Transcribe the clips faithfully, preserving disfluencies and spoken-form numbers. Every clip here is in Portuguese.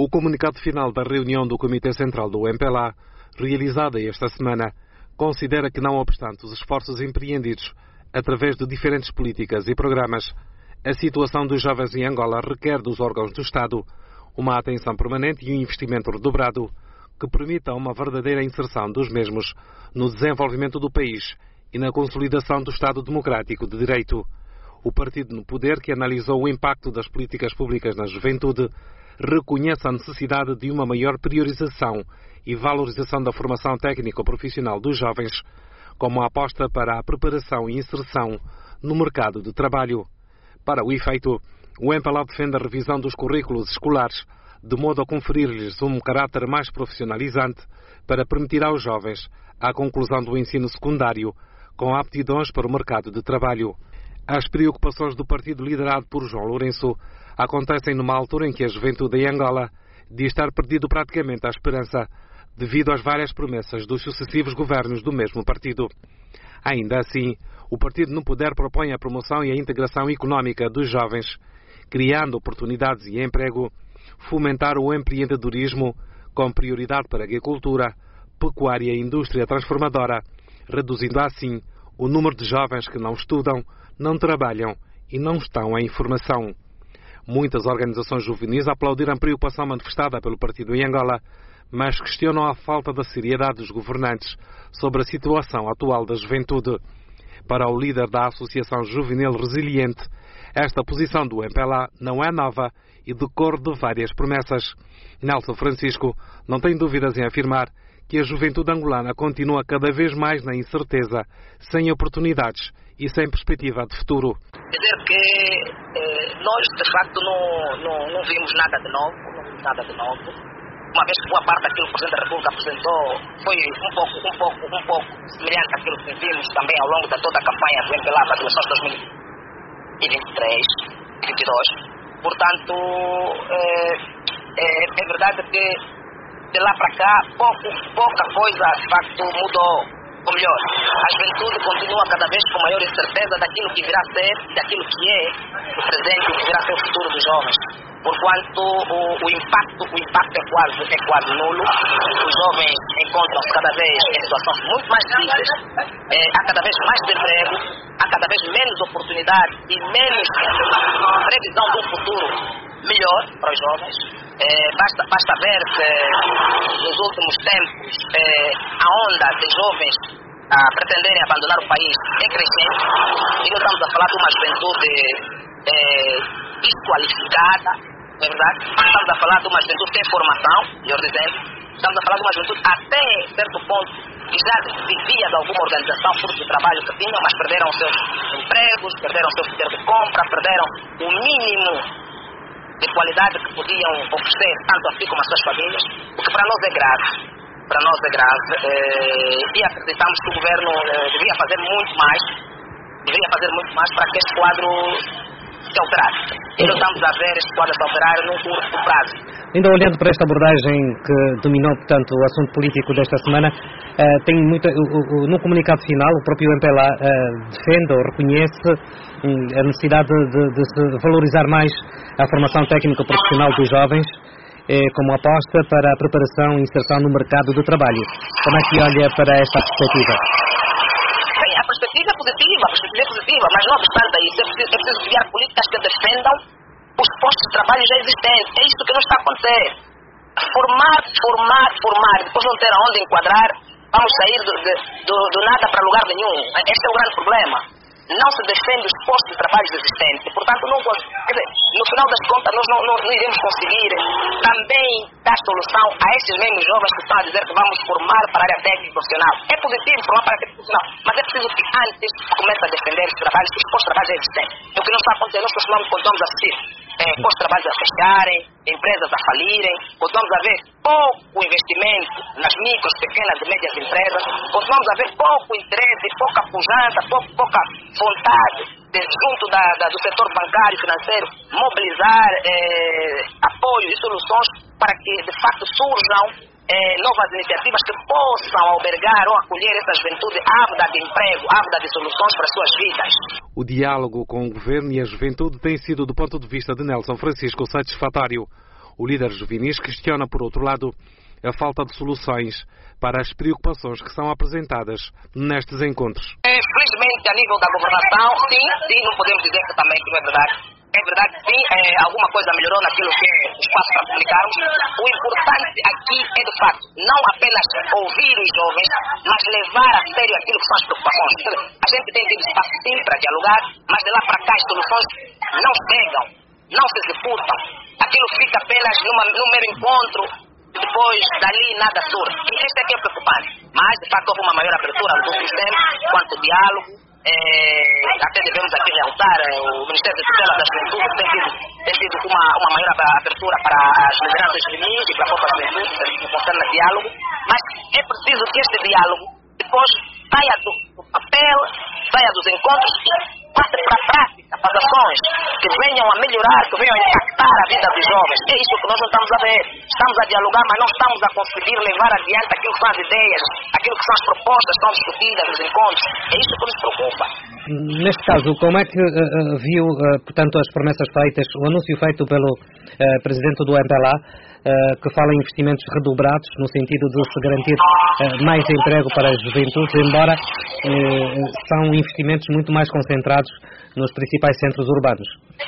O comunicado final da reunião do Comitê Central do M P L A, realizada esta semana, considera que, não obstante os esforços empreendidos através de diferentes políticas e programas, a situação dos jovens em Angola requer dos órgãos do Estado uma atenção permanente e um investimento redobrado que permita uma verdadeira inserção dos mesmos no desenvolvimento do país e na consolidação do Estado Democrático de Direito. O partido no poder, que analisou o impacto das políticas públicas na juventude, reconhece a necessidade de uma maior priorização e valorização da formação técnico-profissional dos jovens, como a aposta para a preparação e inserção no mercado de trabalho. Para o efeito, o M P L A defende a revisão dos currículos escolares, de modo a conferir-lhes um caráter mais profissionalizante para permitir aos jovens a conclusão do ensino secundário com aptidões para o mercado de trabalho. As preocupações do partido liderado por João Lourenço acontecem numa altura em que a juventude em Angola diz estar perdido praticamente a esperança, devido às várias promessas dos sucessivos governos do mesmo partido. Ainda assim, o partido no poder propõe a promoção e a integração económica dos jovens, criando oportunidades e emprego, fomentar o empreendedorismo com prioridade para a agricultura, pecuária e indústria transformadora, reduzindo assim o número de jovens que não estudam, não trabalham e não estão em formação. Muitas organizações juvenis aplaudiram a preocupação manifestada pelo partido em Angola, mas questionam a falta de seriedade dos governantes sobre a situação atual da juventude. Para o líder da Associação Juvenil Resiliente, esta posição do M P L A não é nova e decorre de várias promessas. Nelson Francisco não tem dúvidas em afirmar que a juventude angolana continua cada vez mais na incerteza, sem oportunidades e sem perspectiva de futuro. Dizer que eh, nós, de facto, não, não, não vimos nada de novo, não vimos nada de novo. Uma vez que boa parte daquilo que o Presidente da República apresentou foi um pouco, um pouco, um pouco semelhante àquilo que vimos também ao longo de toda a campanha do M P L A para as eleições de dois mil e vinte e três e vinte e dois. Portanto, é, é, é verdade que de lá para cá pouco, pouca coisa de facto mudou. Ou melhor, a juventude continua cada vez com maior incerteza daquilo que virá a ser, daquilo que é o presente e que virá a ser o futuro dos jovens. Porquanto o, o impacto, o impacto é quase, é quase nulo. Os jovens encontram-se cada vez em situações muito mais difíceis, é, há cada vez mais desemprego, há cada vez menos oportunidade e menos previsão de um futuro melhor para os jovens. É, basta, basta ver que nos últimos tempos é, a onda de jovens a pretenderem abandonar o país é crescente e nós estamos a falar de uma juventude é, desqualificada, não é verdade? Estamos a falar de uma juventude sem formação, melhor dizendo, estamos a falar de uma juventude até certo ponto que já vivia de alguma organização fruto do trabalho que tinham, mas perderam os seus empregos, perderam o seu poder de compra, perderam o mínimo de qualidade que podiam oferecer tanto a si como às suas famílias, o que para nós é grave, para nós é grave, eh, e acreditamos que o governo eh, devia fazer muito mais, deveria fazer muito mais para que este quadro se alterasse. E nós estamos a ver este quadro se alterar num curto prazo. Ainda olhando para esta abordagem que dominou, portanto, o assunto político desta semana, uh, tem muita, o, o, no comunicado final, o próprio M P L A uh, defende ou reconhece um, a necessidade de, de, de se valorizar mais a formação técnica profissional dos jovens, eh, como aposta para a preparação e inserção no mercado de trabalho. Como é que olha para esta perspectiva? Bem, a perspectiva é positiva, a perspectiva é positiva, mas não obstante isso, é preciso, é preciso criar políticas que defendam os postos de trabalho já existentes. É isso que não está a acontecer. Formar, formar, formar, depois não ter aonde enquadrar, vamos sair do, de, do, do nada para lugar nenhum. Este é o grande problema. Não se defende os postos de trabalho existentes. Portanto, não, quer dizer, no final das contas, nós não, não, não iremos conseguir também dar solução a estes mesmos jovens que estão a dizer que vamos formar para a área técnica profissional. É positivo formar para a área técnica profissional, mas é preciso que antes comece a defender os trabalhos, os postos de trabalho existentes. É o que não está acontecendo. Nós continuamos, continuamos a assistir é, postos de trabalho a fecharem, empresas a falirem, continuamos a ver pouco investimento nas micros, pequenas e médias empresas, continuamos a ver pouco interesse, pouca pujança, pouco, pouca vontade de, junto da, da, do setor bancário e financeiro mobilizar eh, apoio e soluções para que de facto surjam eh, novas iniciativas que possam albergar ou acolher essa juventude ávida de emprego, ávida de soluções para as suas vidas. O diálogo com o governo e a juventude tem sido, do ponto de vista de Nelson Francisco, satisfatório. O líder juvenis questiona, por outro lado, a falta de soluções para as preocupações que são apresentadas nestes encontros. Felizmente, a nível da governação, sim, sim, não podemos dizer que também que não é verdade. É verdade, sim, é, alguma coisa melhorou naquilo que é o espaço para comunicarmos. O importante aqui é, de facto, não apenas ouvir os jovens, mas levar a sério aquilo que são as preocupações. A gente tem tido espaço, sim, para dialogar, mas de lá para cá as soluções não chegam, não se executam. Aquilo fica apenas numa, num mero encontro, depois dali nada surge. E este é que é preocupante. Mas, de facto, houve uma maior abertura do sistema quanto ao diálogo. É, até devemos aqui realçar, é, o Ministério da Tutela da Juventude tem tido, tem tido uma, uma maior abertura para as lideranças juvenis e para a própria juventude, que concerne diálogo, mas é preciso que este diálogo depois saia do, do papel, saia dos encontros e passe para a prática, para as ações, que venham a melhorar, que venham a impactar a vida dos jovens. É isso que nós não estamos a ver. Estamos a dialogar, mas não estamos a conseguir levar adiante aquilo que são as ideias, aquilo que são as propostas que estão discutidas nos encontros. É isso que nos preocupa. Neste caso, como é que uh, uh, viu, uh, portanto, as promessas feitas, o anúncio feito pelo uh, presidente do M P L A, uh, que fala em investimentos redobrados, no sentido de se garantir uh, mais emprego para as juventudes, embora uh, são investimentos muito mais concentrados nos principais centros urbanos?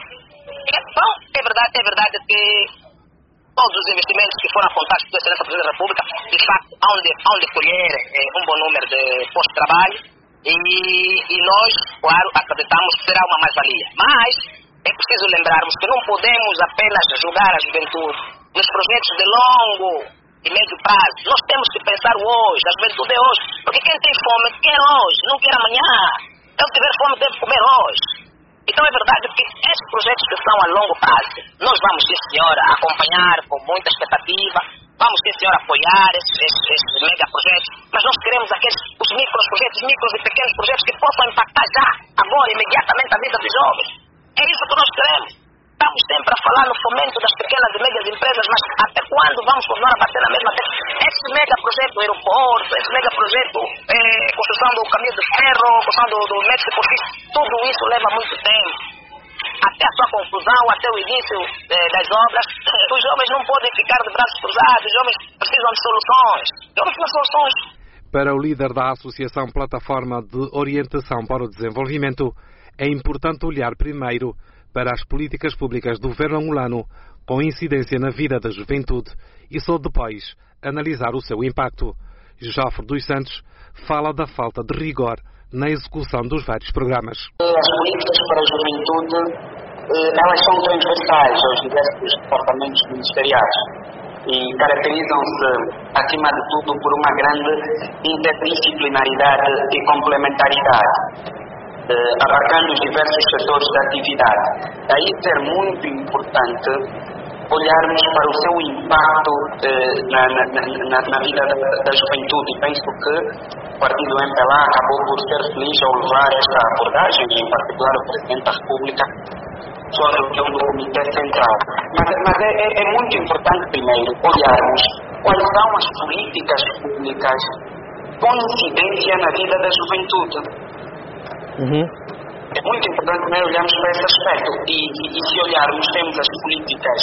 Bom, é verdade, é verdade que todos os investimentos que foram apontados pela Excelência Presidente da República, de facto, hão de, hão de colher eh, um bom número de postos de trabalho e, e nós, claro, acreditamos que será uma mais-valia. Mas é preciso lembrarmos que não podemos apenas julgar a juventude nos projetos de longo e médio prazo. Nós temos que pensar hoje, a juventude é hoje, porque quem tem fome quer hoje, não quer amanhã. Se tiver fome deve comer hoje. Então é verdade que esses projetos que são a longo prazo, nós vamos, sim senhora, acompanhar com muita expectativa, vamos, sim senhora, apoiar esses, esses, esses megaprojetos, mas nós queremos aqueles, os micros projetos, micros e pequenos projetos que possam impactar já, agora, imediatamente a vida dos jovens. É isso que nós queremos. Estamos sempre a falar no fomento das pequenas e médias empresas, mas até quando vamos continuar a bater na mesma tecla? Esse megaprojeto do aeroporto, esse megaprojeto, eh, construção do caminho de ferro, construção do, do médico esportivo, tudo isso leva muito tempo. Até a sua conclusão, até o início eh, das obras, os jovens não podem ficar de braços cruzados, os jovens precisam de soluções. Os jovens precisam de soluções. Para o líder da Associação Plataforma de Orientação para o Desenvolvimento, é importante olhar primeiro para as políticas públicas do governo angolano com incidência na vida da juventude e só depois analisar o seu impacto. Jofre dos Santos fala da falta de rigor na execução dos vários programas. As políticas para a juventude, elas são transversais aos diversos departamentos ministeriais e caracterizam-se, acima de tudo, por uma grande interdisciplinaridade e complementaridade, abarcando os diversos setores da atividade. Daí ser muito importante olharmos para o seu impacto eh, na, na, na, na vida da, da juventude. E penso que o partido M P L A acabou por ser feliz ao levar esta abordagem, em particular o Presidente da República, sua reunião do Comitê Central. Mas, mas é, é, é muito importante, primeiro, olharmos quais são as políticas públicas com incidência na vida da juventude. Uhum. É muito importante, né, olharmos para esse aspecto e, e, e se olharmos, temos as políticas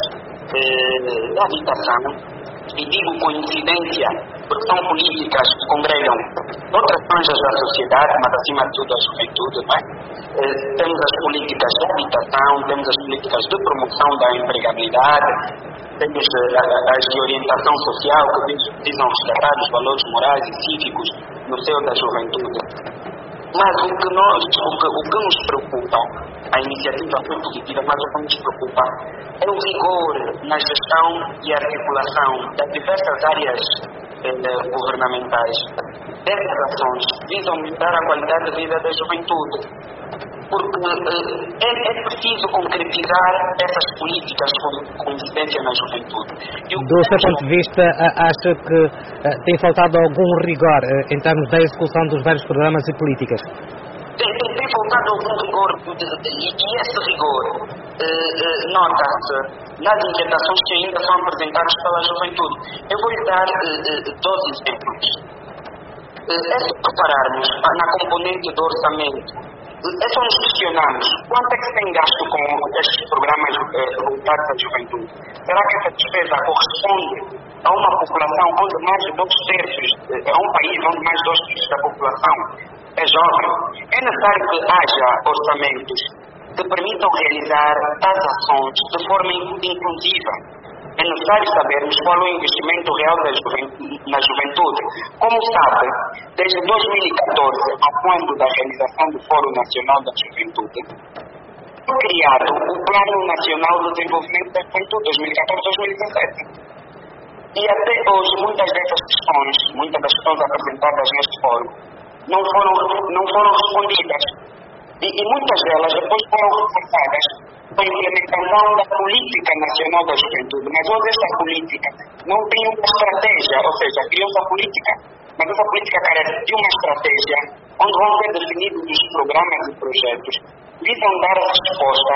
eh, da habitação, e digo com incidência, porque são políticas que congregam outras franjas da sociedade, mas acima de tudo a juventude, não é? Eh, temos as políticas de habitação, temos as políticas de promoção da empregabilidade, temos eh, as de orientação social que visam resgatar os valores morais e cívicos no seio da juventude. Mas o que, nós, o, que, o que nos preocupa, a iniciativa foi positiva, mas o que nos preocupa é o rigor na gestão e articulação das diversas áreas eh, governamentais. Essas ações visam melhorar a qualidade de vida da juventude. Porque eh, é, é preciso concretizar essas políticas com, com incidência na juventude. E o Do seu ponto de vista, acha que uh, tem faltado algum rigor uh, em termos da execução dos vários programas e políticas? Tem, tem, tem faltado algum rigor, e, e esse rigor uh, uh, nota-se nas inquietações que ainda são apresentadas pela juventude. Eu vou lhe dar uh, uh, dois exemplos. Uh, é se prepararmos na componente do orçamento é só nos questionarmos quanto é que se tem gasto com estes programas eh, voltados à juventude. Será que essa despesa corresponde a uma população onde mais de dois terços, eh, a um país onde mais de dois terços da população é jovem? É necessário que haja orçamentos que permitam realizar tais ações de forma inclusiva. É necessário sabermos qual é o investimento real da juventude, na juventude. Como sabe, desde dois mil e catorze, a quando da realização do Fórum Nacional da Juventude, foi criado o Plano Nacional de Desenvolvimento da Juventude dois mil e catorze a dois mil e dezessete. E até hoje, muitas dessas questões, muitas das questões apresentadas neste fórum, não foram, não foram respondidas. E, e muitas delas depois foram reforçadas com a implementação da Política Nacional da Juventude. Mas hoje esta política não tem uma estratégia, ou seja, criou-se a política, mas essa política carece de uma estratégia onde vão ser definidos os programas e projetos que visam dar a resposta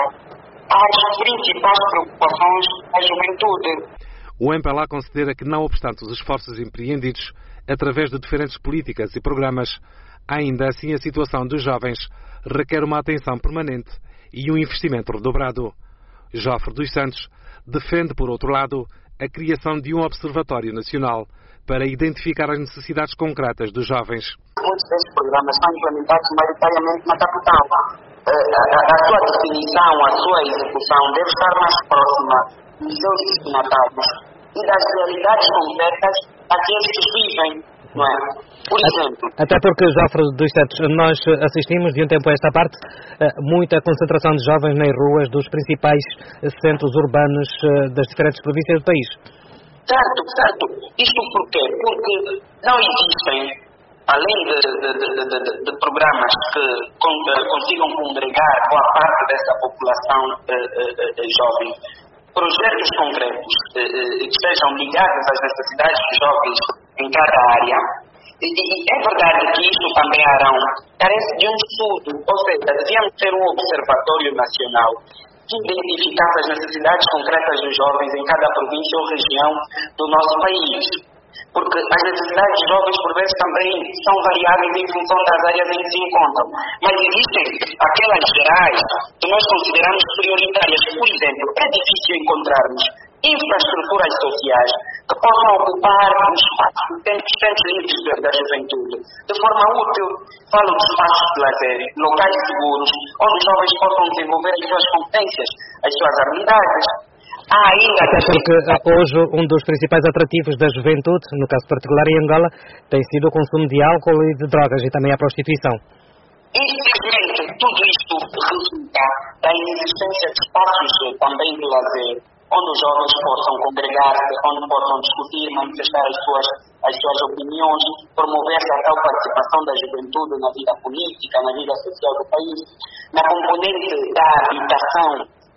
às principais preocupações da juventude. O M P L A considera que, não obstante os esforços empreendidos através de diferentes políticas e programas, ainda assim a situação dos jovens requer uma atenção permanente e um investimento redobrado. Jofre dos Santos defende, por outro lado, a criação de um observatório nacional para identificar as necessidades concretas dos jovens. Muitos desses programas são implementados maioritariamente na capital. A, a, a sua definição, a sua execução deve estar mais próxima dos seus destinatários e das realidades concretas a que estes vivem, não é? Por exemplo... Até porque, Jofre dos Santos, nós assistimos de um tempo a esta parte muita concentração de jovens nas ruas dos principais centros urbanos das diferentes províncias do país. Certo, certo. Isto por quê? Porque não existem, além de, de, de, de, de, de programas que con, consigam congregar boa parte dessa população eh, eh, jovem, projetos concretos eh, eh, que estejam ligados às necessidades dos jovens em cada área. E, e é verdade que isto também, Arão, carece de um estudo, ou seja, devíamos ter um observatório nacional que identificasse as necessidades concretas dos jovens em cada província ou região do nosso país. Porque as necessidades dos jovens, por vezes, também são variáveis em função das áreas em que se encontram. Mas existem aquelas gerais que nós consideramos prioritárias. Por exemplo, é difícil encontrarmos infraestruturas sociais que possam ocupar os espaços tempos livres da juventude de forma útil. Falo de espaços de lazer, locais seguros, onde os jovens possam desenvolver as suas competências, as suas habilidades. Há ainda... Até porque hoje um dos principais atrativos da juventude, no caso particular em Angola, tem sido o consumo de álcool e de drogas e também a prostituição. Infelizmente, tudo isto resulta da inexistência de espaços também de lazer, onde os jovens possam congregar-se, onde possam discutir, manifestar as suas, as suas opiniões, promover-se a tal participação da juventude na vida política, na vida social do país. Na componente da habitação,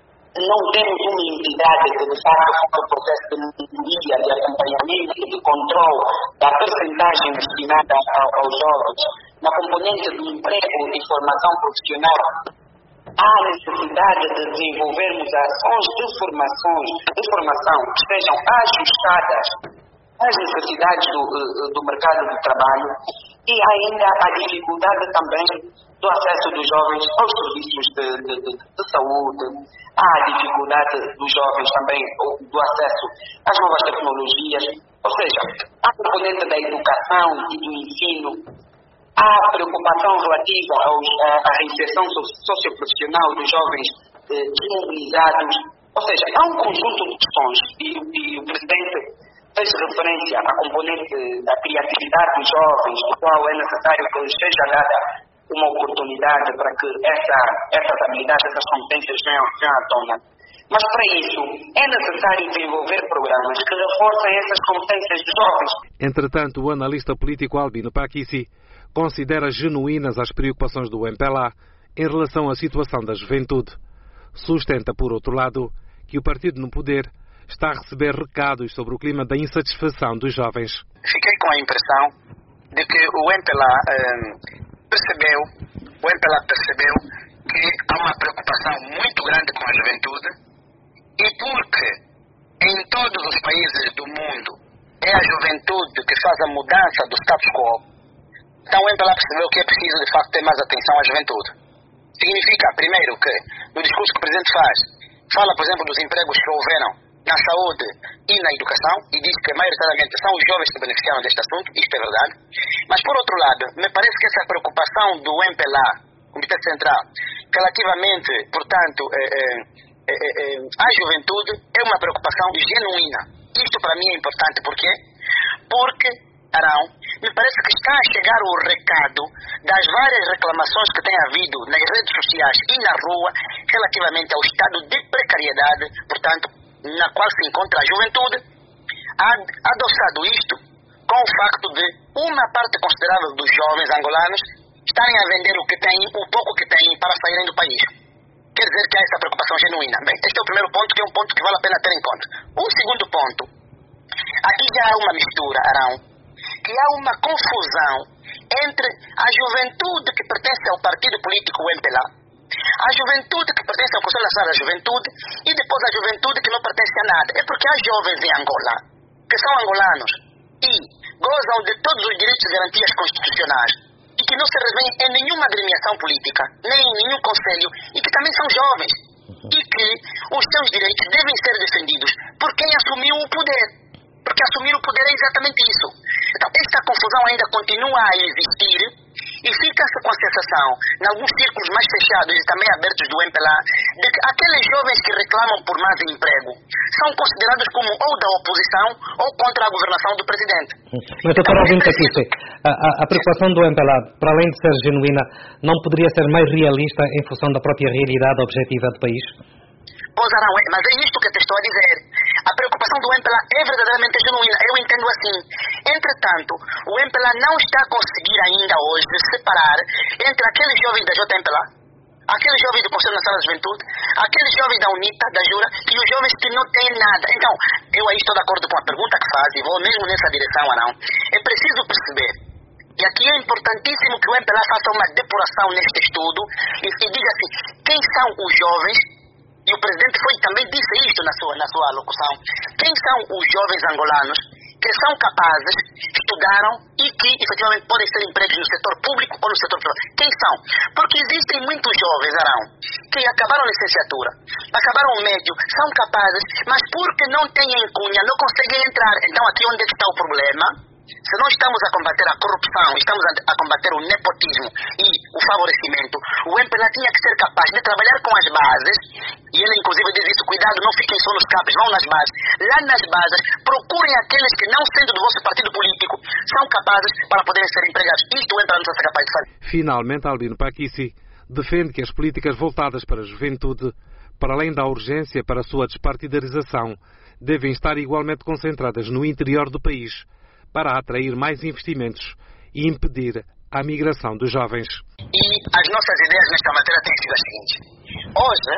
não temos uma entidade que, de facto, faça o processo de melhoria, de acompanhamento e de controle da percentagem destinada aos jovens. Na componente do emprego e formação profissional, há necessidade de desenvolvermos ações de, formações, de formação que estejam ajustadas às necessidades do, do mercado de trabalho e ainda a dificuldade também do acesso dos jovens aos serviços de, de, de, de saúde, há a dificuldade dos jovens também do acesso às novas tecnologias, ou seja, há a componente da educação e do ensino. Há a preocupação relativa aos, à, à reinserção socioprofissional dos jovens eh, desmobilizados. Ou seja, há um conjunto de questões e, e o Presidente fez referência à componente da criatividade dos jovens, do qual é necessário que lhes seja dada uma oportunidade para que essa, essas habilidades, essas competências venham, venham à tona. Mas para isso é necessário desenvolver programas que reforcem essas competências dos jovens. Entretanto, o analista político Albino Paquissi considera genuínas as preocupações do M P L A em relação à situação da juventude. Sustenta, por outro lado, que o partido no poder está a receber recados sobre o clima da insatisfação dos jovens. Fiquei com a impressão de que o M P L A eh, percebeu, o M P L A percebeu que há uma preocupação muito grande com a juventude e porque em todos os países do mundo é a juventude que faz a mudança do status quo. Então o M P L A percebeu que é preciso, de facto, ter mais atenção à juventude. significa, primeiro, que no discurso que o Presidente faz, fala, por exemplo, dos empregos que houveram na saúde e na educação, e diz que maioritariamente são os jovens que beneficiaram deste assunto, isto é verdade. Mas, por outro lado, me parece que essa preocupação do M P L A, Comitê Central, relativamente, portanto, eh, eh, eh, eh, à juventude, é uma preocupação genuína. Isto para mim é importante, por quê? Porque, Arão, me parece que está a chegar o recado das várias reclamações que tem havido nas redes sociais e na rua relativamente ao estado de precariedade, portanto, na qual se encontra a juventude, ha adoçado isto com o facto de uma parte considerável dos jovens angolanos estarem a vender o que têm, o pouco que têm, para saírem do país. Quer dizer que há essa preocupação genuína. Bem, este é o primeiro ponto, que é um ponto que vale a pena ter em conta. O segundo ponto, aqui já há uma mistura, Arão, que há uma confusão entre a juventude que pertence ao partido político M P L A, a juventude que pertence ao Conselho Nacional da Juventude e depois a juventude que não pertence a nada. É porque há jovens em Angola que são angolanos e gozam de todos os direitos e garantias constitucionais e que não se revêem em nenhuma agremiação política, nem em nenhum conselho, e que também são jovens e que os seus direitos devem ser defendidos por quem assumiu o poder. Porque assumir o poder é exatamente isso. Então, esta confusão ainda continua a existir e fica-se com a sensação, em alguns círculos mais fechados e também abertos do M P L A, de que aqueles jovens que reclamam por mais emprego são considerados como ou da oposição ou contra a governação do Presidente. Mas, doutor Alvin Cacique, a, a, a preocupação do M P L A, para além de ser genuína, não poderia ser mais realista em função da própria realidade objetiva do país? Pois, Arão, mas é isto que eu te estou a dizer. A preocupação do M P L A é verdadeiramente genuína, eu entendo assim. Entretanto, o M P L A não está a conseguir ainda hoje separar entre aqueles jovens da J M P L A, aqueles jovens do Conselho Nacional da Juventude, aqueles jovens da UNITA, da Jura, e os jovens que não têm nada. Então, eu aí estou de acordo com a pergunta que faz, e vou mesmo nessa direção, Arão. É preciso perceber, e aqui é importantíssimo que o M P L A faça uma depuração neste estudo e, e diga assim, quem são os jovens. E o Presidente foi, também disse isto na sua, na sua alocução. Quem são os jovens angolanos que são capazes, estudaram e que efetivamente podem ser empregos no setor público ou no setor privado? Quem são? Porque existem muitos jovens, Arão, que acabaram a licenciatura, acabaram o médio, são capazes, mas porque não têm cunha, não conseguem entrar. Então aqui onde é que está o problema? Se nós estamos a combater a corrupção, estamos a, a combater o nepotismo e o favorecimento, o M P L A tinha que ser capaz de trabalhar com as bases, e ele inclusive diz isso, cuidado, não fiquem só nos cabos, vão nas bases. Lá nas bases, procurem aqueles que, não sendo do vosso partido político, são capazes para poderem ser empregados. Isto o M P L A não está capaz de fazer. Finalmente, Albino Paquici defende que as políticas voltadas para a juventude, para além da urgência para a sua despartidarização, devem estar igualmente concentradas no interior do país, para atrair mais investimentos e impedir a migração dos jovens. E as nossas ideias nesta matéria têm sido as seguintes. Hoje,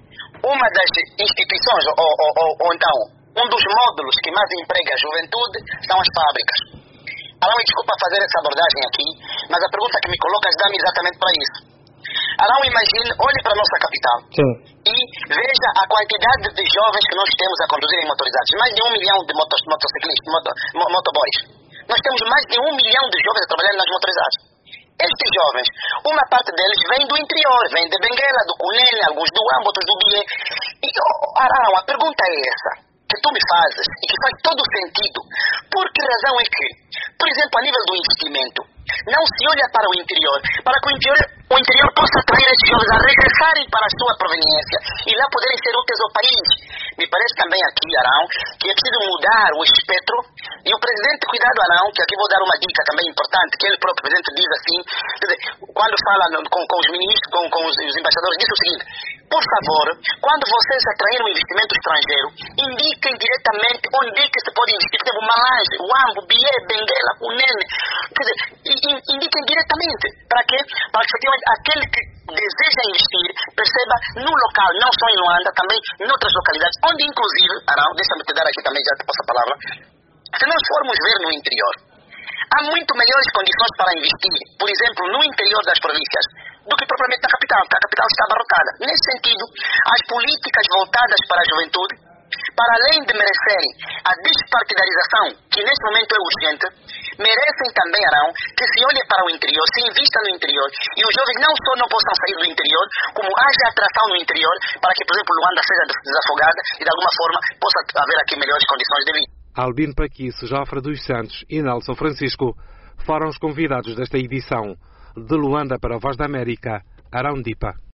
uma das instituições, ou, ou, ou, ou então, um dos módulos que mais emprega a juventude são as fábricas. Arão, me desculpa fazer essa abordagem aqui, mas a pergunta que me colocas dá-me exatamente para isso. Arão, imagine, olhe para a nossa capital. Sim. E veja a quantidade de jovens que nós temos a conduzirem motorizados. Mais de um milhão de motos, motociclistas, moto, motoboys. Nós temos mais de um milhão de jovens a trabalhar nas motorizadas. Estes jovens, uma parte deles vem do interior, vem de Benguela, do Cunene, alguns do Ambo, outros do Bié. E, oh, Arão, a pergunta é essa, que tu me fazes, e que faz todo sentido. Por que razão é que, por exemplo, a nível do investimento, não se olha para o interior, para que o interior, o interior possa atrair esses jovens a regressarem para a sua proveniência e lá poderem ser úteis ao país? Me parece também aqui, Arão, que é preciso mudar o espectro. E o Presidente, cuidado, Arão, que aqui vou dar uma dica também importante, que ele próprio, Presidente, diz assim, quer dizer, quando fala no, com, com os ministros, com, com os, os embaixadores, diz o seguinte: por favor, quando vocês atraírem um investimento estrangeiro, indiquem diretamente onde é que se pode investir. Por exemplo, Malange, Uambo, Bié, Benguela, Cunene. Quer dizer, indiquem diretamente. Para quê? Para que efetivamente aquele que deseja investir perceba no local, não só em Luanda, também em outras localidades, onde inclusive, Arão, deixa-me te dar aqui também, já te passo a palavra, se nós formos ver no interior, há muito melhores condições para investir, por exemplo, no interior das províncias, do que propriamente na capital, porque a capital está abarrotada. Nesse sentido, as políticas voltadas para a juventude para além de merecerem a despartidarização, que neste momento é urgente, merecem também, Arão, que se olhe para o interior, se invista no interior, e os jovens não só não possam sair do interior, como haja atração no interior, para que, por exemplo, Luanda seja desafogada e, de alguma forma, possa haver aqui melhores condições de vida. Albino Paquice, Jofre dos Santos e Nelson Francisco foram os convidados desta edição. De Luanda para a Voz da América, Arão Dipa.